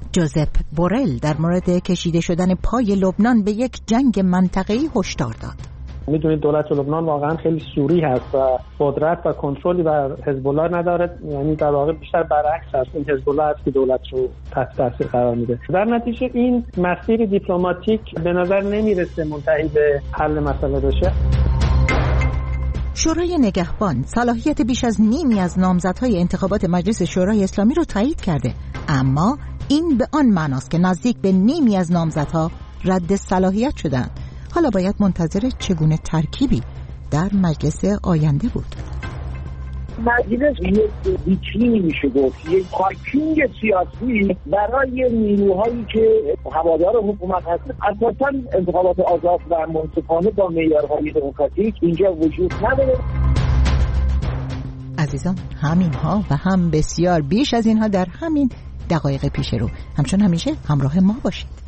جوزپ بورل در مورد کشیده شدن پای لبنان به یک جنگ منطقه‌ای هشدار داد. میدونید دولت لبنان واقعا خیلی سوری هست و قدرت و کنترلی بر حزب الله نداره، یعنی در واقع بیشتر برعکس هست. این حزب الله است که دولت رو تحت تاثیر قرار میده. در نتیجه این مسیر دیپلماتیک به نظر نمیرسه منتهی به حل مسئله بشه. شورای نگهبان صلاحیت بیش از نیمی از نامزدهای انتخابات مجلس شورای اسلامی رو تایید کرده، اما این به آن معناست که نزدیک به نیمی از نامزدها رد صلاحیت شدند. حالا باید منتظر چگونه ترکیبی در مجلس آینده بود. مجلس یک ویترینی میشه گفت، یک پارکینگ سیاسی برای نیروهایی که هوادار حکومت هستند. اساساً انتخابات آزاد و منصفانه با معیارهای دموکراتیک اینجا وجود نداره. عزیزان، همینها و هم بسیار بیش از اینها در همین دقایق پیش رو. همچون همیشه همراه ما باشید.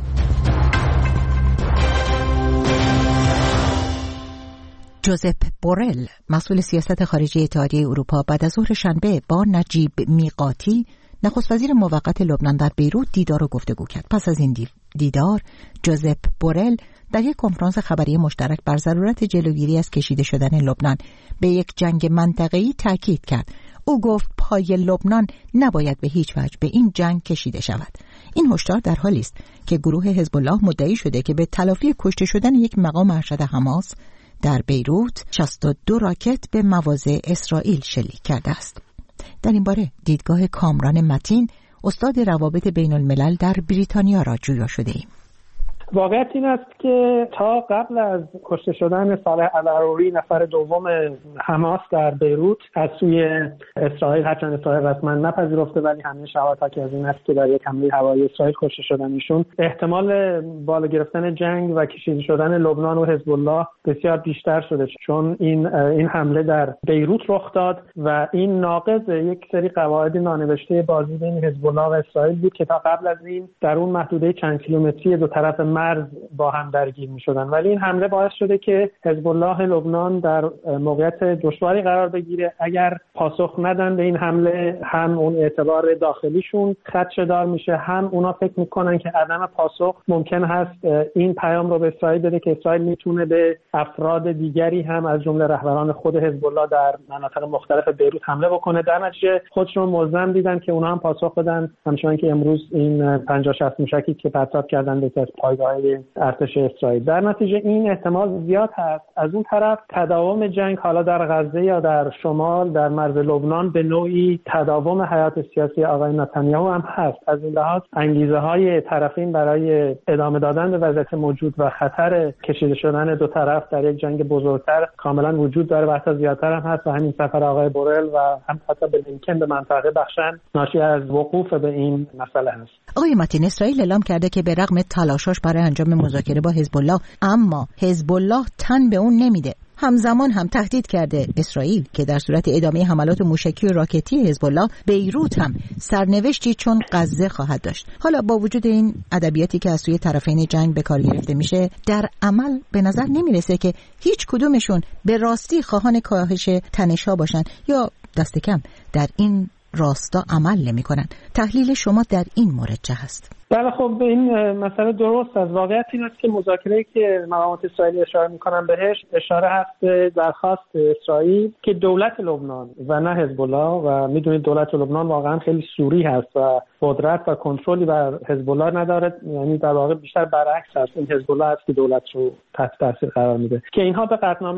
جوزپ بورل، مسئول سیاست خارجی اتحادیه اروپا، بعد از ظهر شنبه با نجیب میقاتی، نخست وزیر موقت لبنان، در بیروت دیدار و گفتگو کرد. پس از این دیدار، جوزپ بورل در یک کنفرانس خبری مشترک بر ضرورت جلوگیری از کشیده شدن لبنان به یک جنگ منطقه‌ای تاکید کرد. او گفت پای لبنان نباید به هیچ وجه به این جنگ کشیده شود. این هشدار در حالی است که گروه حزب الله مدعی شده که به تلافی کشته شدن یک مقام ارشد حماس در بیروت 62 راکت به مواضع اسرائیل شلیک کرده است. در این باره دیدگاه کامران متین، استاد روابط بین الملل در بریتانیا را جویا شده ایم. واقعیت این است که تا قبل از کشته شدن صالح العروری، نفر دوم حماس در بیروت، از سوی اسرائیل، هرچند اسرائیل رسما نپذیرفته ولی همه شواهد حاکی از این است که در یک حمله هوایی اسرائیل کشته شدن ایشون، احتمال بالا گرفتن جنگ و کشیده شدن لبنان و حزب الله بسیار بیشتر شده، چون این حمله در بیروت رخ داد و این ناقض یک سری قواعد نانوشته بازی بین حزب الله و اسرائیل بود که تا قبل از این در اون محدوده چند کیلومتری دو طرف مرز با هم درگیر می‌شدن، ولی این حمله باعث شده که حزب الله لبنان در موقعیت دشواری قرار بگیره. اگر پاسخ ندن به این حمله، هم اون اعتبار داخلیشون خدشه‌دار میشه، هم اونا فکر میکنن که عدم پاسخ ممکن هست این پیام رو به اسرائیل بده که اسرائیل میتونه به افراد دیگری هم از جمله رهبران خود حزب الله در مناطق مختلف بیروت حمله بکنه. در نتیجه خودشون ملزم دیدن که اونا هم پاسخ بدن، همچنان که امروز این 50-60 موشکی که پرتاب کردن به پایگاه‌های ارتش اسرائیل. در نتیجه این احتمال زیاد هست. از اون طرف تداوم جنگ حالا در غزه یا در شمال در مرز لبنان به نوعی تداوم حیات سیاسی آقای نتانیاهو هم هست. از این لحاظ انگیزه‌های طرفین برای ادامه دادن به وضعیت موجود و خطر کشیده شدن دو طرف در یک جنگ بزرگتر کاملا وجود داره و حتی زیادتر هم هست و همین سفر آقای بورل و هم حتی بلینکن به منطقه بخشن ناشی از وقوف به این مسئله هست. آقای متین، اسرائیل اعلام کرده که به رغم تلاشش برای انجام مذاکره با حزب الله، اما حزب الله تن به اون نمیده. همزمان هم تهدید کرده اسرائیل که در صورت ادامه حملات موشکی و راکتی حزب الله، بیروت هم سرنوشتی چون غزه خواهد داشت. حالا با وجود این ادبیاتی که از سوی طرفین جنگ به کار گرفته میشه، در عمل به نظر نمیرسه که هیچ کدومشون به راستی خواهان کاهش تنش‌ها باشن یا دست کم در این راستا عمل نمی‌کنن. تحلیل شما در این مورد چه هست؟ بله، خب این مسئله درست است. واقعیت این است که مذاکره‌ای که مقامات اسرائیلی اشاره می‌کنن بهش اشاره هست به درخواست اسرائیل که دولت لبنان و نه حزب الله، و می‌دونید دولت لبنان واقعا خیلی سوری هست و قدرت و کنترلی بر حزب الله نداره، یعنی در واقع بیشتر برعکس است. این حزب الله است که دولت رو تحت تاثیر قرار میده. که اینها به قطعنامه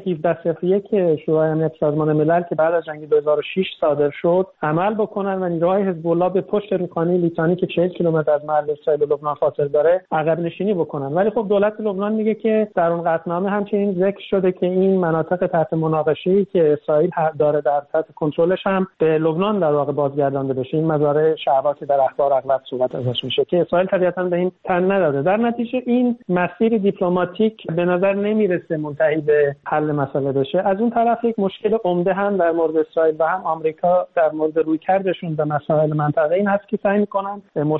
1701 شورای امنیت سازمان ملل که بعد از جنگ 2006 صادر شد عمل بکنن و نیروهای حزب الله به پشت رودخانه لیتانی که 40 کیلومتر از مرز اسرائیل و لبنان فاصله داره عقب نشینی بکنن. ولی خب دولت لبنان میگه که در اون قطعنامه همچنین ذکر شده که این مناطق تحت مناقشه‌ای که اسرائیل داره در تحت کنترلش هم به لبنان در واقع بازگردانده بشه. این مزارع شعبات که در اخبار اغلب صحبت ازش میشه که اسرائیل طبیعتاً به این تن نداده. در نتیجه این مسیر دیپلماتیک به نظر نمیرسه منتهی به حل مسئله بشه. از اون طرف یک مشکل عمده هم در مورد اسرائیل و هم آمریکا در مورد رویکردشون به مسائل منطقه‌ای این هست که سعی می‌کنن مشکلات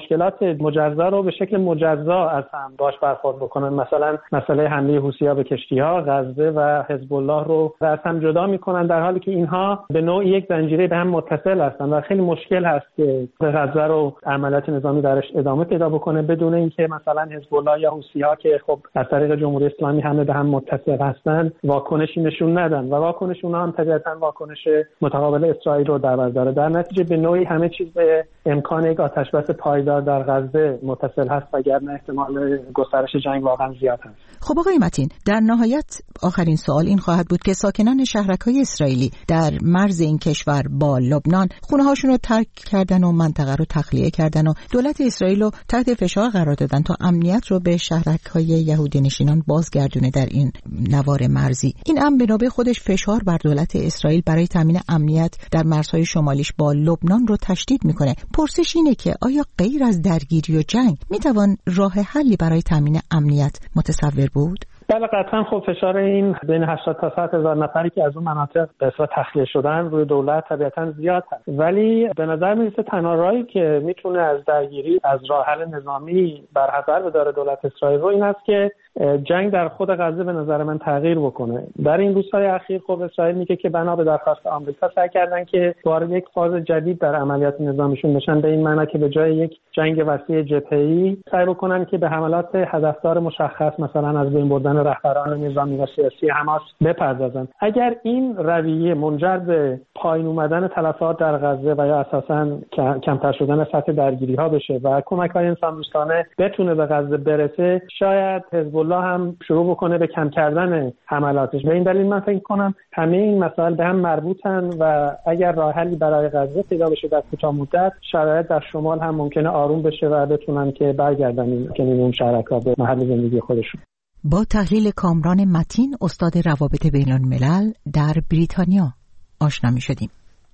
حملات مجزا رو به شکل مجزا از هم باش برخورد بکنن. مثلا مسئله حمله حوثی‌ها به کشتی‌ها، غزه و حزب الله رو از هم جدا میکنن، در حالی که اینها به نوعی یک زنجیره به هم متصل هستن و خیلی مشکل هست که غزه رو عملیات نظامی درش ادامه پیدا بکنه بدون اینکه مثلا حزب الله یا حوثی‌ها که خب از طریق جمهوری اسلامی همه به هم متصل هستن واکنشی نشون ندن و واکنش اونها هم طبیعتاً واکنش متقابل اسرائیل رو در بر داره. در نتیجه به نوعی همه چیز به امکان یک آتشبس پایدار در غزه متصل هست وگرنه احتمال گسترش جنگ واقعا زیاد هست. خب آقای متین، در نهایت آخرین سوال این خواهد بود که ساکنان شهرک‌های اسرائیلی در مرز این کشور با لبنان خونه‌هاشون رو ترک کردن و منطقه رو تخلیه کردن و دولت اسرائیل رو تحت فشار قرار دادن تا امنیت رو به شهرک‌های یهودی نشینان بازگردونه در این نوار مرزی. این امر به نوبه خودش فشار بر دولت اسرائیل برای تامین امنیت در مرزهای شمالیش با لبنان رو تشدید میکنه. پرسش اینه که آیا غیر از درگیری و جنگ میتوان راه حلی برای تامین امنیت متصور بود؟ بله قطعا. خب فشار این بین 80 تا 100 هزار نفری که از اون مناطق به اصطلاح تخلیه شدن روی دولت طبیعتا زیاد هست، ولی به نظر میرسه تنها راهی که میتونه از درگیری از راه حل نظامی برحذر بداره دولت اسرائیل رو این است که جنگ در خود غزه به نظر من تغییر بکنه. در این روزهای اخیر خب اسرائیل میگه که بنا به درخواست آمریکا سعی کردن که وارد یک فاز جدید در عملیات نظامیشون بشن، به این معنی که به جای یک جنگ وسیع جبهه‌ای سعی بکنن که به حملات هدفدار مشخص مثلا از بین بردن رهبران نظامی و سیاسی حماس بپردازن. اگر این رویه منجر به پایین اومدن تلفات در غزه و یا اساساً کمتر شدن سطح درگیری‌ها بشه و کمک‌های انسان‌دوستانه بتونه به غزه برسه، شاید حزب الله هم شروع بکنه به کم کردن حملاتش. به این دلیل من فکر کنم همه این مسائل به هم مربوطن و اگر راه حلی برای غزه پیدا بشه در کوتاه مدت، شرایط در شمال هم ممکنه آروم بشه و بتونن که برگردن اون شهرک‌ها به محل زندگی خودشون. با تحلیل کامران متین، استاد روابط بین الملل در بریتانیا آشنا می‌شدیم.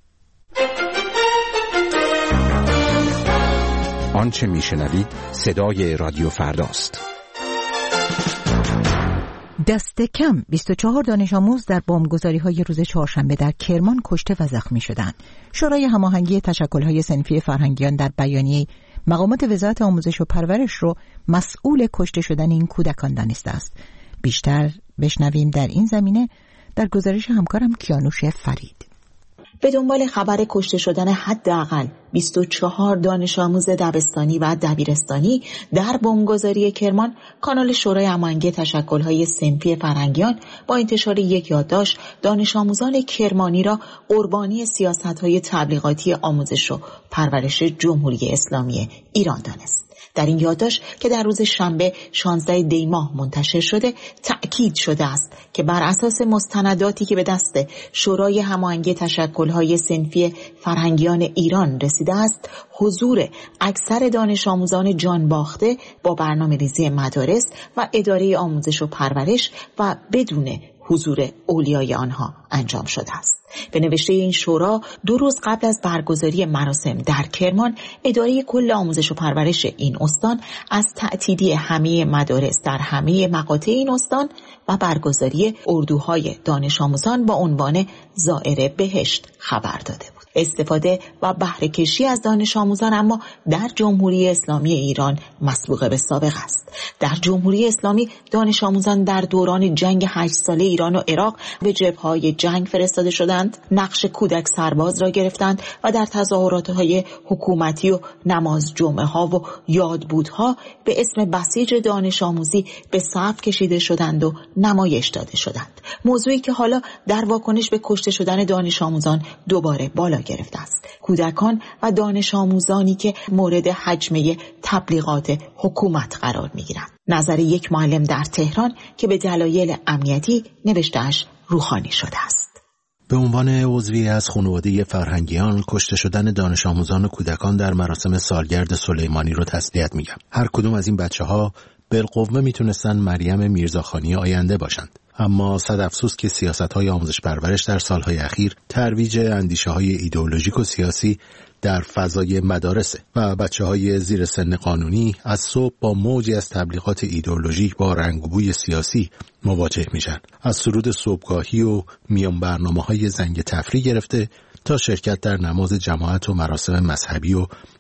آنچه میشنوید صدای رادیو فرداست. دست کم 24 دانش آموز در بمبگذاری‌های روز چهارشنبه در کرمان کشته و زخمی شدند. شورای هماهنگی تشکل‌های صنفی فرهنگیان در بیانیه مقامات وزارت آموزش و پرورش رو مسئول کشته شدن این کودکان دانسته است. بیشتر بشنویم در این زمینه در گزارش همکارم کیانوش فرید. به دنبال خبر کشته شدن حداقل 24 دانش آموز دبستانی و دبیرستانی در بمبگذاری کرمان، کانال شورای هماهنگی تشکل‌های صنفی فرهنگیان با انتشار یک یادداشت دانش آموزان کرمانی را قربانی سیاست‌های تبلیغاتی آموزش و پرورش جمهوری اسلامی ایران دانست. در این یادداشت که در روز شنبه 16 دی ماه منتشر شده، تأکید شده است که بر اساس مستنداتی که به دست شورای هماهنگی تشکل‌های صنفی فرهنگیان ایران رسیده است، حضور اکثر دانش آموزان جانباخته با برنامه‌ریزی مدارس و اداره آموزش و پرورش و بدون حضور اولیای آنها انجام شده است. به نوشته این شورا، 2 روز قبل از برگزاری مراسم در کرمان، اداره کل آموزش و پرورش این استان از تعطیلی همه مدارس در همه مقاطع این استان و برگزاری اردوهای دانش آموزان با عنوان زائر بهشت خبر داده بود. استفاده و بهره کشی از دانش آموزان اما در جمهوری اسلامی ایران مسبوق به سابق است. در جمهوری اسلامی دانش آموزان در دوران جنگ 8 ساله ایران و عراق به جبهه‌های جنگ فرستاده شدند، نقش کودک سرباز را گرفتند و در تظاهرات‌های حکومتی و نماز جمعه‌ها و یادبودها به اسم بسیج دانش آموزی به صف کشیده شدند و نمایش داده شدند. موضوعی که حالا در واکنش به کشته شدن دانش آموزان دوباره بالا گرفته است. کودکان و دانش آموزانی که مورد هجمه تبلیغات حکومت قرار می‌گیرند. نظر یک معلم در تهران که به دلایل امنیتی نوشته‌اش روحانی شده است. به عنوان عضوی از خانواده فرهنگیان، کشته شدن دانش آموزان و کودکان در مراسم سالگرد سلیمانی رو تسلیت میگم. هر کدوم از این بچه‌ها بالقوه میتونستن مریم میرزاخانی آینده باشند. اما صد افسوس که سیاست‌های آموزش پرورش در سالهای اخیر ترویج اندیشه‌های ایدئولوژیک و سیاسی در فضای مدارسه و بچه‌های زیر سن قانونی از صبح با موجی از تبلیغات ایدئولوژیک با رنگ و بوی سیاسی مواجه میشن. از سرود صبحگاهی و میان برنامه‌های زنگ تفریح گرفته تا شرکت در نماز جماعت و مراسم مذهبی و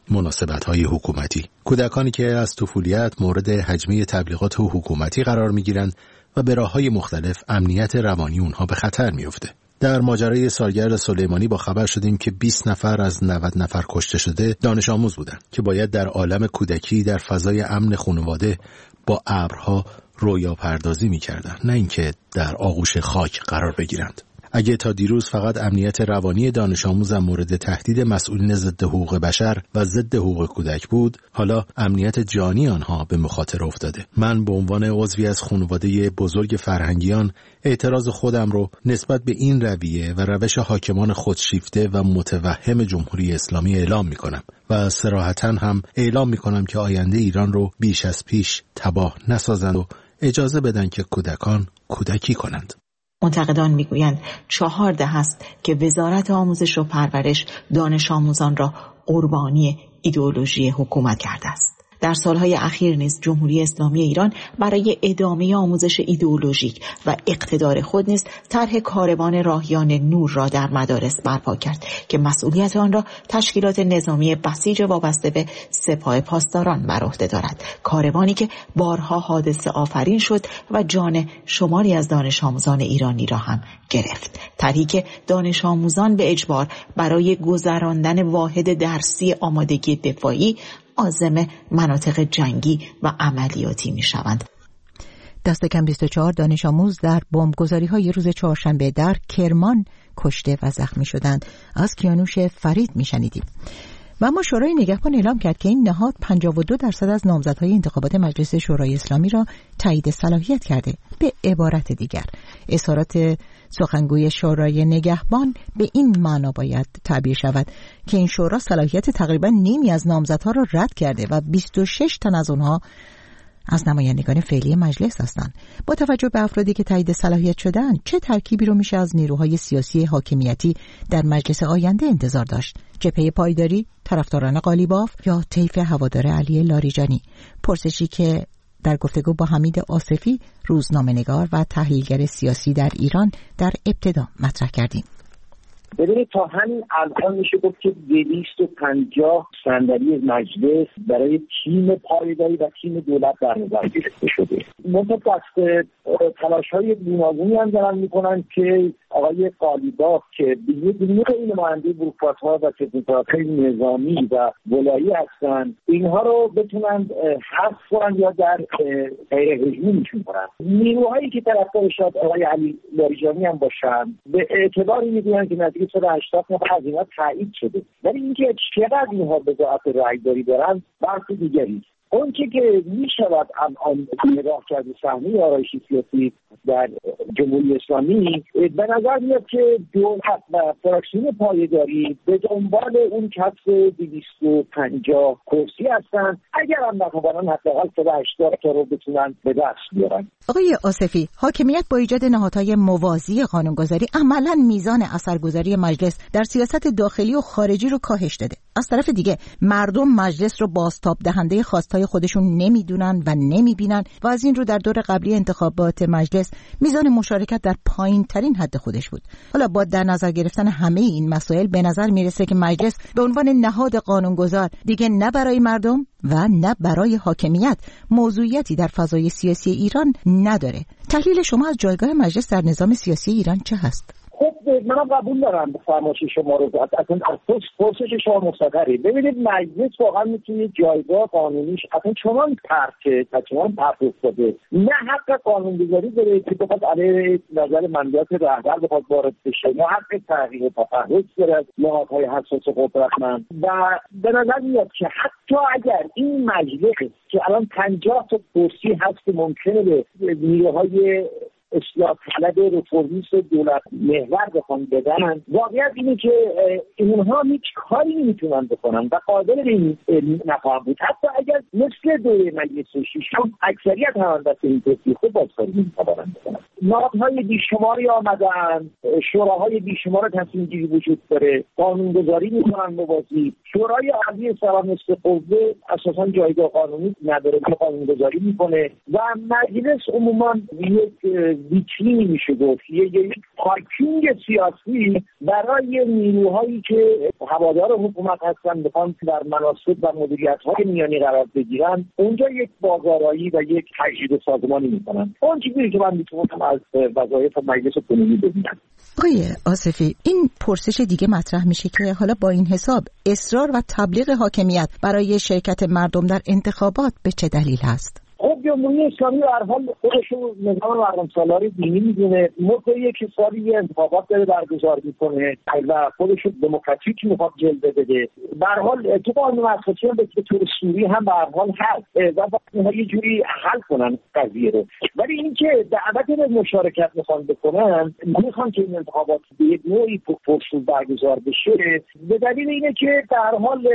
مناسبت‌های حکومتی. کودکانی که از طفولیت مورد هجمه تبلیغات حکومتی قرار می‌گیرند و به راه‌های مختلف امنیت روانی اونها به خطر میفته. در ماجرای سالگرد سلیمانی با خبر شدیم که 20 نفر از 90 نفر کشته شده دانش آموز بودند که باید در عالم کودکی در فضای امن خانواده با ابرها رویا پردازی می‌کردند، نه اینکه در آغوش خاک قرار بگیرند. اگه تا دیروز فقط امنیت روانی دانش آموزم مورد تهدید مسئولین ضد حقوق بشر و ضد حقوق کودک بود، حالا امنیت جانی آنها به مخاطره افتاده. من به عنوان عضوی از خانواده بزرگ فرهنگیان اعتراض خودم رو نسبت به این رویه و روش حاکمان خودشیفته و متوهم جمهوری اسلامی اعلام می‌کنم و صراحتاً هم اعلام می‌کنم که آینده ایران رو بیش از پیش تباه نسازند و اجازه بدن که کودکان کودکی کنند. منتقدان میگویند 4 دهه است که وزارت آموزش و پرورش دانش آموزان را قربانی ایدئولوژی حکومت کرده است. در سالهای اخیر نیز جمهوری اسلامی ایران برای ادامه آموزش ایدئولوژیک و اقتدار خود نیز طرح کاروان راهیان نور را در مدارس برپا کرد که مسئولیت آن را تشکیلات نظامی بسیج وابسته به سپاه پاسداران بر عهده دارد. کاروانی که بارها حادثه آفرین شد و جان شماری از دانش آموزان ایرانی را هم گرفت. طرحی که دانش آموزان به اجبار برای گذراندن واحد درسی آمادگی دفاعی عازم مناطق جنگی و عملیاتی می شوند. دست کم 24 دانش آموز در بمبگذاری‌های روز چهارشنبه در کرمان کشته و زخمی شدند. از کیانوش فرید می شنیدیم. و اما شورای نگهبان اعلام کرد که این نهاد 52% از نامزدهای انتخابات مجلس شورای اسلامی را تایید صلاحیت کرده. به عبارت دیگر اظهارات سخنگوی شورای نگهبان به این معنا باید تعبیر شود که این شورا صلاحیت تقریبا نیمی از نامزدها را رد کرده و 26 تن از آنها از نمایندگان فعلی مجلس هستند. با توجه به افرادی که تایید صلاحیت شدن، چه ترکیبی رو میشه از نیروهای سیاسی حاکمیتی در مجلس آینده انتظار داشت؟ جبهه پایداری، طرفداران قالیباف یا طیف هوادار علی لاریجانی؟ پرسشی که در گفتگو با حمید آصفی، روزنامه‌نگار و تحلیلگر سیاسی در ایران، در ابتدا مطرح کردیم. ببینید تا همین الان میشه گفت که 250 صندلی مجلس برای تیم پایداری و تیم دولت در نظر گرفته شده. منتها تلاش‌های گوناگونی هم دارن میکنن که آقای قالیباف که یک نوع نماینده بوروکرات‌ها و تکنوکرات‌های نظامی و ولایی هستن، اینها رو بتونن حذف کنن یا در غیر هجومیشون کنن. نیروهایی که طرفدار شاید آقای علی لاریجانی هم باشن، به اعتباری میگوین که نزدیک 180 نفر از اینا تایید شده، ولی اینکه چقدر اینها بضاعت رأیداری دارن بحث دیگری. اون که میشود الان نگاه کرد صحنه آرایشی سیاسی در جمهوری اسلامی، به نظر میاد که دولت و فراکسیون پایداری به دنبال اون کسب 250 کرسی هستن، اگر هم نخواهن حداقل 180 تا رو بتونن به دست بیارن. آقای آصفی، حاکمیت با ایجاد نهادهای موازی قانونگذاری عملاً میزان اثرگذاری مجلس در سیاست داخلی و خارجی رو کاهش داده. از طرف دیگه مردم مجلس رو بازتاب دهنده خواستهای خودشون نمیدونن و نمیبینن و از این رو در دور قبلی انتخابات مجلس میزان مشارکت در پایین ترین حد خودش بود. حالا با در نظر گرفتن همه این مسائل به نظر میرسه که مجلس به عنوان نهاد قانونگذار دیگه نه برای مردم و نه برای حاکمیت موضوعیتی در فضای سیاسی ایران نداره. تحلیل شما از جایگاه مجلس در نظام سیاسی ایران چه هست؟ خب منم قبول دارم به فرمایش شما رو، اصلا پرسش شما مستقره. ببینید مجلس واقعا میتونه جایگاه قانونیش اصلا چنان پرت افتاده، نه حق قانونگذاری داره که بخواد علیه نظر منبعات رهبر بخواد وارد بشه، نه حق تحقیق و تفحص داره از نهادهای حساس قدرتمند. و به نظر میاد که حتی اگر این مجلس که الان 50 تا کرسی هست که ممکنه به نیروهای اصلاح طلب رفرمیست دولت محور بخوان بدن، واقعیت اینه که اینها هیچ کاری نمیتونن بکنن و قادر به این نخواهند بود. حتی اگر مثل دوره مجلس ششم اکثریت هم دست این کرسی خوب بازکاری نمیتونن بکنن. نهادهای بیشماری آمدن، شوراهای بیشمار تصمیم گیری وجود داره، قانونگذاری میکنن موازی. شورای عالی سران قوه اساسا جایگاه قانونی نداره که قانونگذاری میکنه و مجلس عموما یک ویترینی میشه گفت، یک پارکینگ سیاسی برای نیروهایی که هوادار حکومت هستن میخوان در مناصب و مدیریت‌های میانی قرار بگیرن، اونجا یک بازارایی و یک تجدید سازمانی میکنن. اون چیزی که من میتونم از وظایف مجلس کنونی ببینم. آقای آصفی، این پرسش دیگه مطرح میشه که حالا با این حساب اصرار و تبلیغ حاکمیت برای شرکت مردم در انتخابات به چه دلیل هست؟ خب جمهوری اسلامی در حال خودشو نظام مردم سالاری دینی میدونه، موقعی که سالی انتخابات داره برگزار میکنه و خودشو دموکراتیک میخواد جلوه بده. به هر حال تو قانون اساسی به طور سوری هم به هر حال هست و باید یه جوری حل کنن قضیه رو. ولی اینکه دعوت به مشارکت میخوان بکنن، میخوان که این انتخابات به یک نوعی پرسو برگزار بشه، به دلیل اینه که در حال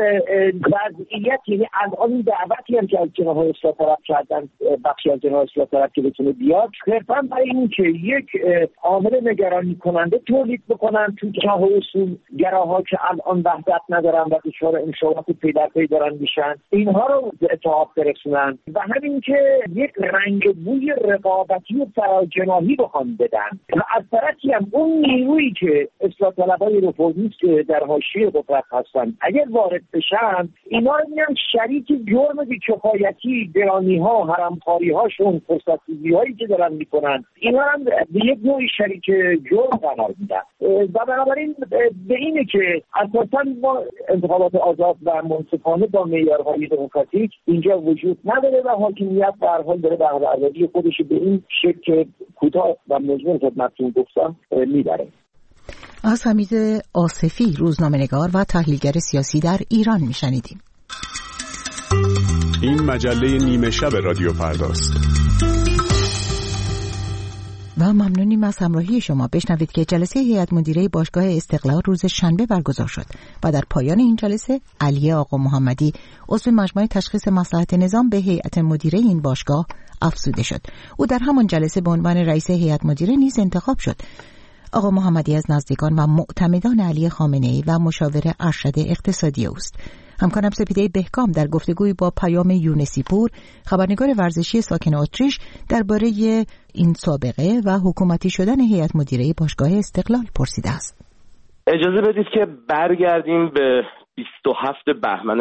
وضعیت، یعنی الان دعوتی هم که از جناح اصلاح طلب کردن، بخشی از جناح اصلاح طلب که بتونه بیاد، صرفا برای این که یک عامل نگرانی کننده تولید بکنن تو جناح اصول گراها که الان وحدت ندارن و دچار انشاءات پی در پی دارن میشن، اینها رو به اتحاد برسونن و همین که یک رنگ بوی رقابتی و فراجناحی بخوان بدن و از طرفی هم اون نیرویی که اصلاح طلبای رفورمیست که در حاشیه قدرت هستن اگر وارد بشن، اینا رو میان شریک جرم بی‌کفایتی، گرانی‌ها، حرامخواری هاشون، فرصت‌سازی هایی که دارن میکنن، اینا هم به یک نوعی شریک جرم قرار میدن و بنابراین به اینه که اساساً ما انتخابات آزاد و منصفانه با معیارهای دموکراتیک اینجا وجود نداره و حاکمیت به هر حال داره بهره‌برداری خودش به این شکل کوتاه و مجموع خدمتتون گفتم میبره. از حمید آصفی، روزنامه‌نگار و تحلیلگر سیاسی در ایران میشنیدیم. این مجله نیمه شب رادیو فرداست. و ممنونیم از همراهی شما. بشنوید که جلسه هیئت مدیره باشگاه استقلال روز شنبه برگزار شد و در پایان این جلسه علی آقا محمدی، عضو مجمع تشخیص مصلحت نظام، به هیئت مدیره این باشگاه افزوده شد. او در همان جلسه به عنوان رئیس هیئت مدیره نیز انتخاب شد. آقا محمدی از نزدیکان و معتمدان علی خامنه‌ای و مشاور ارشد اقتصادی اوست. همکارم سپیده بهکام در گفتگوی با پیام یونسی پور، خبرنگار ورزشی ساکن اتریش، درباره این سابقه و حکومتی شدن هیئت مدیره باشگاه استقلال پرسیده است. اجازه بدید که برگردیم به 27 بهمن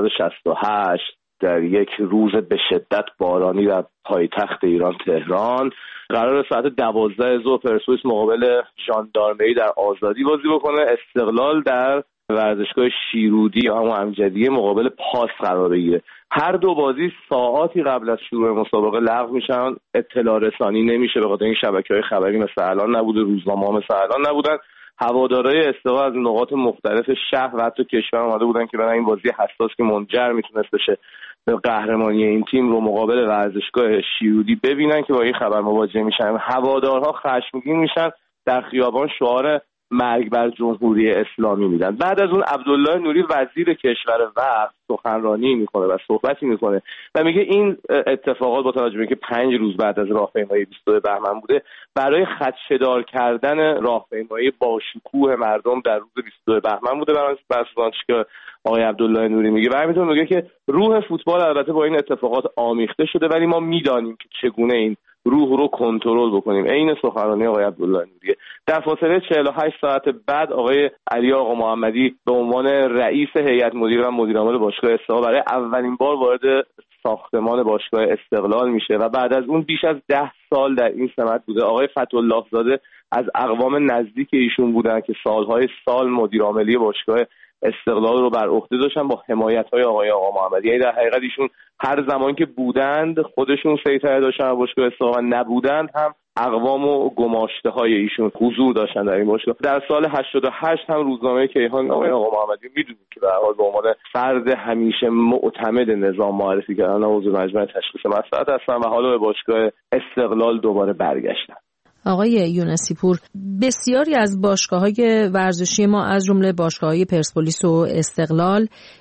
1968 در یک روز به شدت بارانی در پایتخت ایران تهران. قرار ساعت 12 ظهر پرسپولیس مقابل ژاندارمری در آزادی بازی بکنه. استقلال در ورزشگاه شیرودی یا همون امجدیه مقابل پاس قرار بگیره. هر دو بازی ساعاتی قبل از شروع مسابقه لغو میشن، اطلاع رسانی نمیشه به خاطر این شبکه‌های خبری مثل الان نبوده، روزنامه‌ها مثل الان نبودن. هوادارهای استقلال از نقاط مختلف شهر و حتی کشور اومده بودن که برای این بازی حساس که منجر میتونست بشه به قهرمانی این تیم رو مقابل ورزشگاه شیرودی ببینن که با این خبر مواجه میشن. هوادارها خشمگین میشن، در خیابان شعار مرگ بر جمهوری اسلامی میدن. بعد از اون عبدالله نوری وزیر کشور وقت سخنرانی میکنه و صحبتی میکنه و میگه این اتفاقات با توجه به اینکه 5 روز بعد از راهپیمایی 22 بهمن بوده، برای خدشه‌دار کردن راهپیمایی با شکوه مردم در روز 22 بهمن بوده. بر اساس که آقای عبدالله نوری میگه و همینطور میگه که روح فوتبال البته با این اتفاقات آمیخته شده، ولی ما میدانیم که چگونه این روح رو کنترل بکنیم. عین سخنرانی آقای عبدالله نوریه. در فاصله 48 ساعت بعد آقای علی آقا محمدی به عنوان رئیس هیئت مدیره و مدیر عامل باشگاه استقلال برای اولین بار وارد ساختمان باشگاه استقلال میشه و بعد از اون بیش از 10 سال در این سمت بوده. آقای فتح‌الله زاده از اقوام نزدیک ایشون بودن که سالهای سال مدیر عاملی باشگاه استقلال رو بر عهده داشتن با حمایت‌های آقای آقا محمدی. یعنی در حقیقت ایشون هر زمان که بودند خودشون سیطره داشتن باشگاه استقلال و نبودند هم اقوام و گماشته‌های ایشون حضور داشتن در این باشگاه. در سال 88 هم روزنامه کیهان آقای آقا محمدی میدونید که به هر حال به عنوان فرد همیشه معتمد نظام معرفی کردن، عضو مجمع تشخیص مصلحت هستن و حالا به باشگاه استقلال دوباره برگشتن. آقای یونسی پور، بسیاری از باشگاه‌های ورزشی ما از جمله باشگاه‌های پرسپولیس و استقلال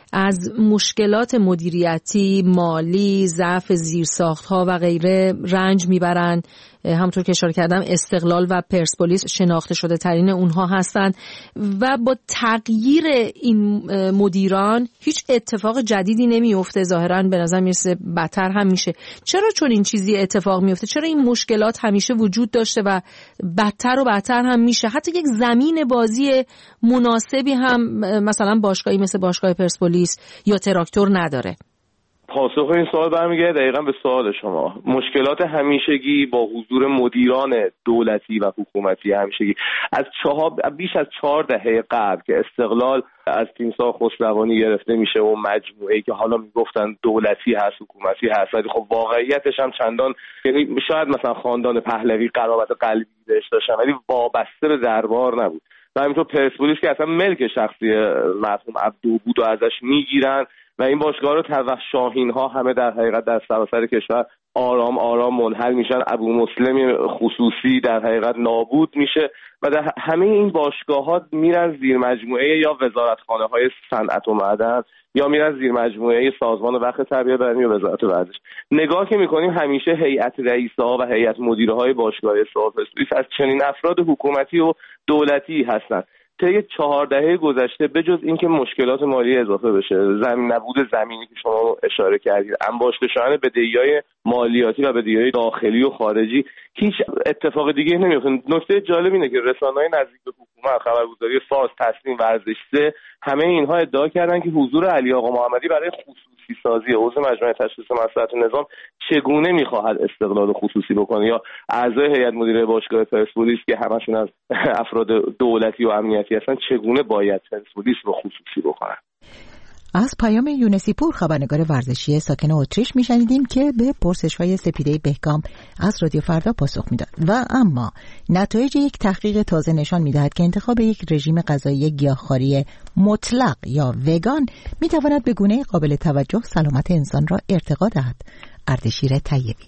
از مشکلات مدیریتی، مالی، ضعف زیرساخت‌ها و غیره رنج میبرن. همونطور که اشاره کردم استقلال و پرسپولیس شناخته شده ترین اونها هستند و با تغییر این مدیران هیچ اتفاق جدیدی نمیفته، ظاهراً به نظر میرسه بدتر هم میشه. چرا چون این چیزی اتفاق میفته؟ چرا این مشکلات همیشه وجود داشته و بدتر و بدتر هم میشه؟ حتی یک زمین بازی مناسبی هم مثلا باشگاهی مثل باشگاه پرسپولیس یا تراکتور نداره. پاسخ این سوال برمیگرده دقیقاً به سوال شما. مشکلات همیشگی با حضور مدیران دولتی و حکومتی همیشگی از بیش از 4 دهه قبل که استقلال از تیمسار خسروانی گرفته میشه و مجموعه‌ای که حالا میگفتن دولتی هست، حکومتی هست، ولی خب واقعیتش هم چندان، یعنی شاید مثلا خاندان پهلوی قرابت قلبی بهش داشتن ولی وابسته به دربار نبود. و همینطور پرسپولیس که اصلا ملک شخصی مرحوم عبدو بود و ازش میگیرن و این باشگاه رو شاهین ها همه در حقیقت در سراسر کشور آرام آرام منحل میشن. ابو مسلم خصوصی در حقیقت نابود میشه و در همه این باشگاه ها میرن زیر مجموعه یا وزارتخانه های صنعت و معدن یا میرن زیر مجموعه سازمان وقت تربیت بدنی و وزارت ورزش. نگاه که میکنیم همیشه هیئت رئیس‌ها و هیئت مدیره های باشگاه پرسپولیس از چنین افراد حکومتی و دولتی هستند. طی 4 دهه گذشته بجز اینکه مشکلات مالی اضافه بشه، نبود زمینی که شما اشاره کردید، انباشته شدن بدهی‌های مالیاتی و بدهی‌های داخلی و خارجی، هیچ اتفاق دیگه نمیفته. نکته جالب اینه که رسانه‌های نزدیک به حکومت، خبرگزاری فارس، تصمیم، ورزش 3، همه اینها ادعا کردن که حضور علی آقا محمدی برای خصوصی سازی عضو مجمع تشخیص مصلحت نظام چگونه می‌خواهد استقلال خصوصی بکنه، یا اعضای هیئت مدیره باشگاه پرسپولیس که همشون از افراد دولتی و امنیتی هستن چگونه باید پرسپولیس رو خصوصی بکنن. از پیام یونسی پور، خبرنگار ورزشی ساکن اتریش، میشنیدیم که به پرسش‌های سپیده بهکام از رادیو فردا پاسخ میداد. و اما نتایج یک تحقیق تازه نشان میدهد که انتخاب یک رژیم غذایی گیاهخواری مطلق یا وگان میتواند به گونه قابل توجه سلامت انسان را ارتقا دهد. اردشیر طیبی: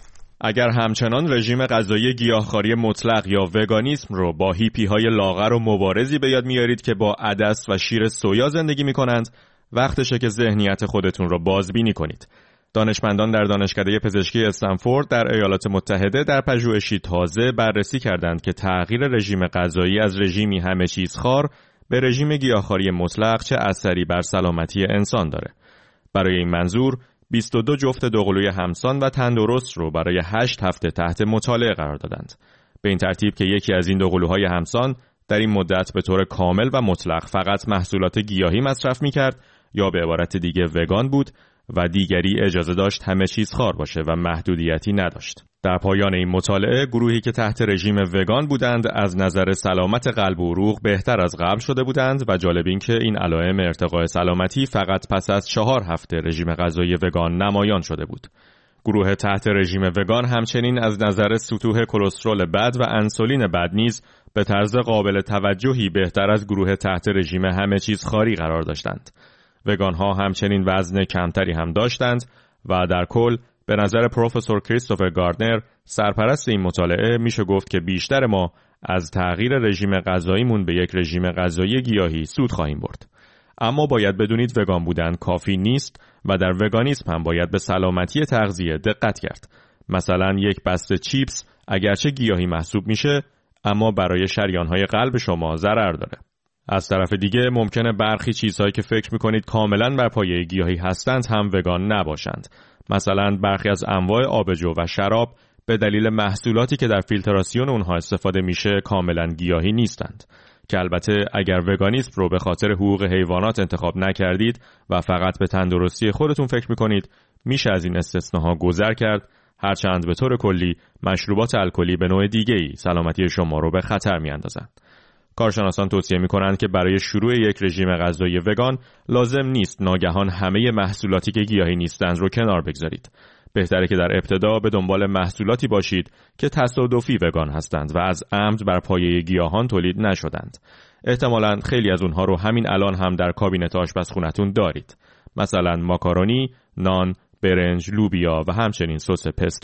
اگر همچنان رژیم غذایی گیاهخواری مطلق یا وگانیسم رو با هیپی‌های لاغر و مبارزی به یاد میارید که با عدس و شیر سویا زندگی میکنند، وقتشه که ذهنیت خودتون رو بازبینی کنید. دانشمندان در دانشکده پزشکی استنفورد در ایالات متحده در پژوهشی تازه بررسی کردند که تغییر رژیم غذایی از رژیمی همه چیز خوار به رژیم گیاهخواری مطلق چه اثری بر سلامتی انسان داره. برای این منظور 22 جفت دوقلوی همسان و تندرست رو برای 8 هفته تحت مطالعه قرار دادند. به این ترتیب که یکی از این دوقلوهای همسان در این مدت به طور کامل و مطلق فقط محصولات گیاهی مصرف می‌کرد یا به عبارت دیگه وگان بود و دیگری اجازه داشت همه چیز خوار باشه و محدودیتی نداشت. در پایان این مطالعه گروهی که تحت رژیم وگان بودند از نظر سلامت قلب و عروق بهتر از قبل شده بودند و جالب این که این علائم ارتقاء سلامتی فقط پس از 4 هفته رژیم غذایی وگان نمایان شده بود. گروه تحت رژیم وگان همچنین از نظر سطوح کلسترول بد و انسولین بد نیز به طرز قابل توجهی بهتر از گروه تحت رژیم همه چیز خواری قرار داشتند. وگان ها همچنین وزن کمتری هم داشتند و در کل به نظر پروفسور کریستوفر گاردنر، سرپرست این مطالعه، میشه گفت که بیشتر ما از تغییر رژیم غذاییمون به یک رژیم غذایی گیاهی سود خواهیم برد. اما باید بدونید وگان بودن کافی نیست و در وگانیسم هم باید به سلامتی تغذیه دقت کرد. مثلا یک بسته چیپس اگرچه گیاهی محسوب میشه اما برای شریان‌های قلب شما ضرر داره. از طرف دیگه ممکنه برخی چیزهایی که فکر میکنید کاملا بر پایه گیاهی هستند هم وگان نباشند. مثلا برخی از انواع آبجو و شراب به دلیل محصولاتی که در فیلتراسیون اونها استفاده میشه کاملا گیاهی نیستند، که البته اگر وگانیسم رو به خاطر حقوق حیوانات انتخاب نکردید و فقط به تندرستی خودتون فکر میکنید میشه از این استثناها گذر کرد، هرچند به طور کلی مشروبات الکلی به نوع دیگه‌ای سلامتی شما رو به خطر میاندازند. کارشناسان توصیه می‌کنند که برای شروع یک رژیم غذایی وگان لازم نیست ناگهان همه محصولاتی که گیاهی نیستند رو کنار بگذارید. بهتره که در ابتدا به دنبال محصولاتی باشید که تصادفی وگان هستند و از عمد بر پایه گیاهان تولید نشدند. احتمالاً خیلی از اونها رو همین الان هم در کابینت آشپزخونه‌تون دارید. مثلا ماکارونی، نان، برنج، لوبیا و همچنین سس پستو.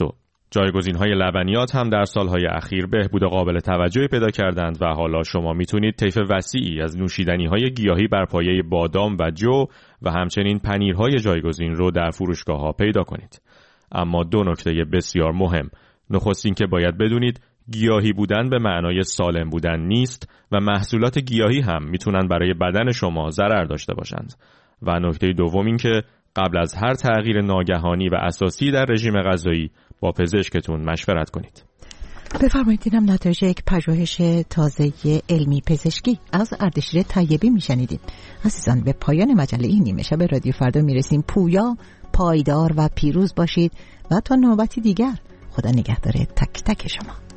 جایگزین‌های لبنیات هم در سالهای اخیر بهبود قابل توجهی پیدا کردند و حالا شما میتونید طیف وسیعی از نوشیدنی‌های گیاهی بر پایه بادام و جو و همچنین پنیرهای جایگزین رو در فروشگاه‌ها پیدا کنید. اما دو نکته بسیار مهم. نخست این که باید بدونید گیاهی بودن به معنای سالم بودن نیست و محصولات گیاهی هم میتونن برای بدن شما ضرر داشته باشند. و نکته دوم این که قبل از هر تغییر ناگهانی و اساسی در رژیم غذایی با پزشکتون مشورت کنید. بفرمایید. اینم نتایج یک پژوهش تازه علمی پزشکی از اردشیر طیبی میشنیدیم. عزیزان، به پایان مجله این نیمه شب رادیو فردا میرسیم. پویا، پایدار و پیروز باشید و تا نوبتی دیگر خدا نگهدار تک تک شما.